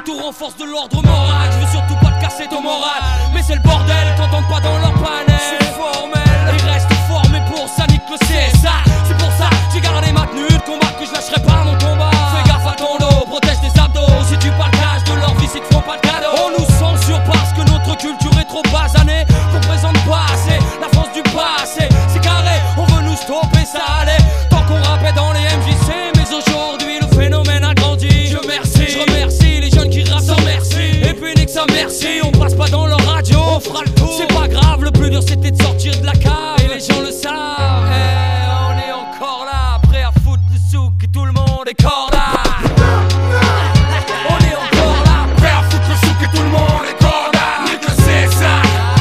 retour en force de l'ordre moral. Je veux surtout pas te casser ton moral, mais c'est le bordel quand on pas dans leur panel. C'est formel, ils restent formés pour ça, nique le CSA. C'est pour ça j'ai gardé ma tenue de combat, que je lâcherai pas mon combat. Fais gaffe à ton dos, protège tes abdos. Si tu partages de leur vie, c'est te font pas de cadeau. On nous censure parce que notre culture est trop basanée, qu'on présente pas assez la France du passé. C'est carré, on veut nous stopper, ça allait tant qu'on rappait dans les MJC. Mais aujourd'hui le phénomène a grandi. Je remercie les jeunes qui rappent sans merci. Et puis nique sa merci, on passe pas dans leur radio, on fera le tour. C'est pas grave, le plus dur c'était de sortir de la cave. Et les gens le savent, on est encore là, prêt à foutre le souk et tout le monde est corda. On est encore là, prêt à foutre le souk et tout le monde est corda. Nique le CSA.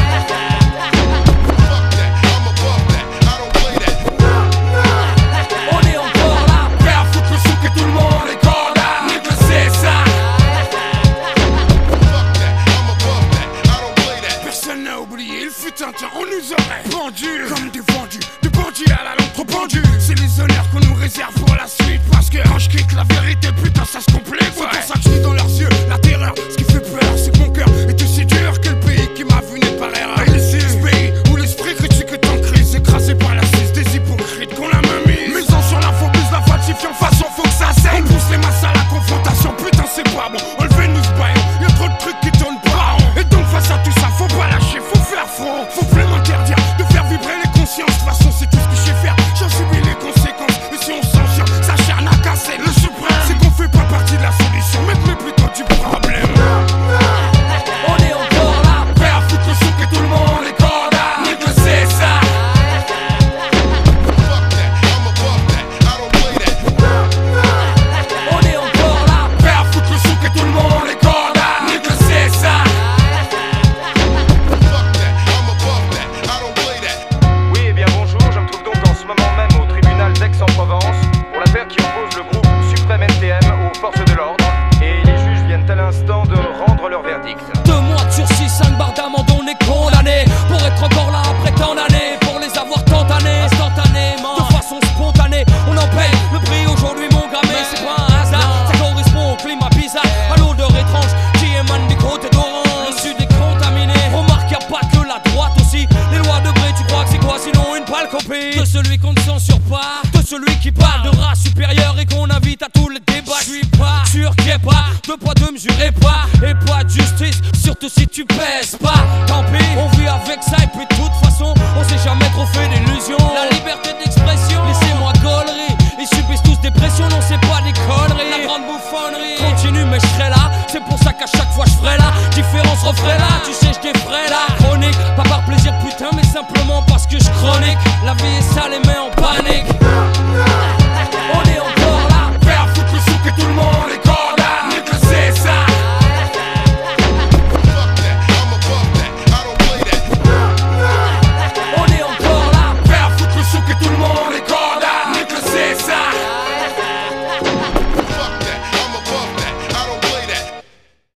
On est encore là, prêt à foutre le souk et tout le monde est corda. Nique le CSA. Personne n'a oublié, il fut un temps, on nous aurait vendus comme des vendus, des bandits à la langue trop pendue. C'est les honneurs qu'on nous réserve pour la suite, parce que quand je quitte la vérité, putain ça se complique. C'est pour ça que je dis dans leurs yeux la terreur. Ce qui fait peur, c'est que mon cœur est aussi dur que le pays qui m'a vu naître par erreur. Et ici, ce pays où l'esprit critique est en crise, écrasé par la cise des hypocrites qu'on a même mise. Misant sur l'infobus, la falsifiant façon, faut que ça saigne. On pousse les masses à la confrontation, putain c'est pas bon. Enlevez-nous ce baillon, y'a trop de trucs qui tournent pas rond. Et donc face à tout ça, faut pas lâcher, faut faire front. Faut plus m'interdire de faire vibrer les consciences. De toute façon c'est tout ce que je sais faire, j'en subis les conséquences. Et si on censure, ça charne à casser le suprême. C'est qu'on fait pas partie de la solution, mais plutôt du problème. On est encore là, prêt à foutre le souk et tout le monde est corda. Nique le CSA. On est encore là, prêt à foutre le souk et tout le monde est corda. Nique le CSA. Oui, eh bien bonjour, je me trouve donc en ce moment même au tribunal d'Aix-en-Provence pour l'affaire qui oppose le groupe Suprême NTM aux forces de l'ordre. Et les juges viennent à l'instant de rendre leur verdict. 2 mois de sursis, 5 barres d'amende, on est condamné pour être encore là après tant d'années, pour les avoir tantanés instantanément, de façon spontanée. On en paye le prix aujourd'hui, mon gars, mais c'est pas un hasard. Ça correspond au climat bizarre, à l'odeur étrange qui émane des côtes d'Orange. Le sud est contaminé, remarque y'a pas que la droite aussi. Les lois de Bré, tu crois que c'est quoi sinon une pâle copie de celui qu'on ne censure pas, de celui qui parle de race supérieure et qu'on invite à tous les débats. Je suis pas sûr qu'il y ait pas de poids, de mesure et pas de justice, surtout si tu pèses pas.